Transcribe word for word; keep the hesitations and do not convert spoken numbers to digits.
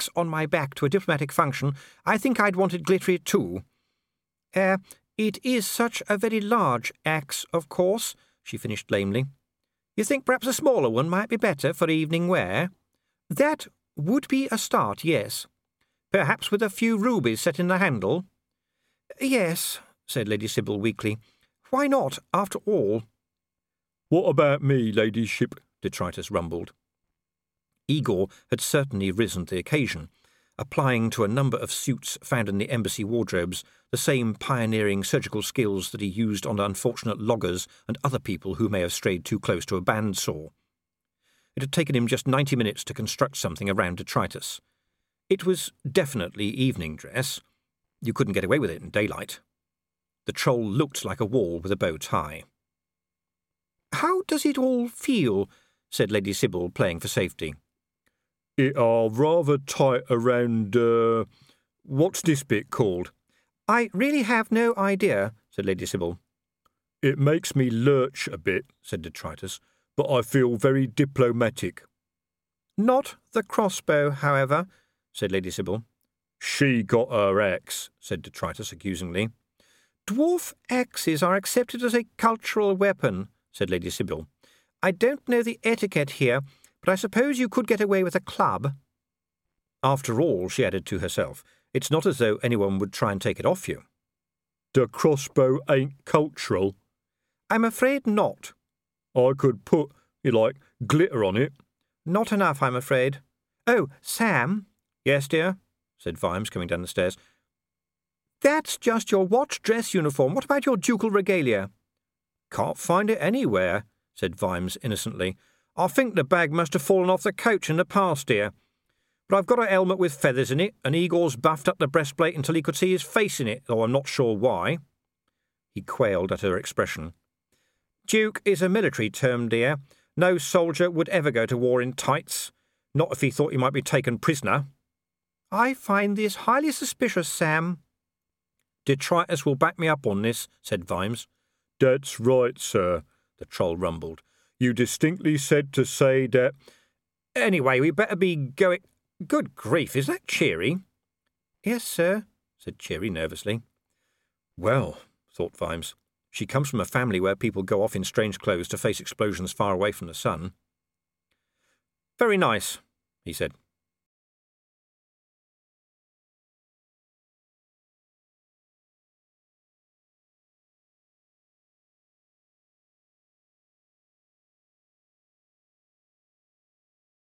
axe on my back to a diplomatic function, I think I'd want it glittery too. Er, it is such a very large axe, of course, she finished lamely. You think perhaps a smaller one might be better for evening wear? That would be a start, yes. Perhaps with a few rubies set in the handle? Yes, said Lady Sybil weakly. Why not, after all? What about me, ladyship? Detritus rumbled. Igor had certainly risen to the occasion, applying to a number of suits found in the embassy wardrobes the same pioneering surgical skills that he used on unfortunate loggers and other people who may have strayed too close to a bandsaw. It had taken him just ninety minutes to construct something around detritus. It was definitely evening dress. You couldn't get away with it in daylight. The troll looked like a wall with a bow tie. "How does it all feel?" said Lady Sybil, playing for safety. It are rather tight around, uh... what's this bit called? I really have no idea, said Lady Sybil. It makes me lurch a bit, said detritus, but I feel very diplomatic. Not the crossbow, however, said Lady Sybil. She got her axe, said detritus accusingly. Dwarf axes are accepted as a cultural weapon, said Lady Sybil. I don't know the etiquette here, but I suppose you could get away with a club. After all, she added to herself, it's not as though anyone would try and take it off you. The crossbow ain't cultural. I'm afraid not. I could put, you like, glitter on it. Not enough, I'm afraid. Oh, Sam. Yes, dear, said Vimes, coming down the stairs. That's just your watch dress uniform. What about your ducal regalia? Can't find it anywhere, said Vimes innocently. I think the bag must have fallen off the coach in the past, dear. But I've got a helmet with feathers in it, and Igor's buffed up the breastplate until he could see his face in it, though I'm not sure why. He quailed at her expression. Duke is a military term, dear. No soldier would ever go to war in tights, not if he thought he might be taken prisoner. I find this highly suspicious, Sam. Detritus will back me up on this, said Vimes. That's right, sir, the troll rumbled. You distinctly said to say that... Anyway, we better be going... Good grief, is that Cheery? Yes, sir, said Cheery nervously. Well, thought Vimes, she comes from a family where people go off in strange clothes to face explosions far away from the sun. Very nice, he said.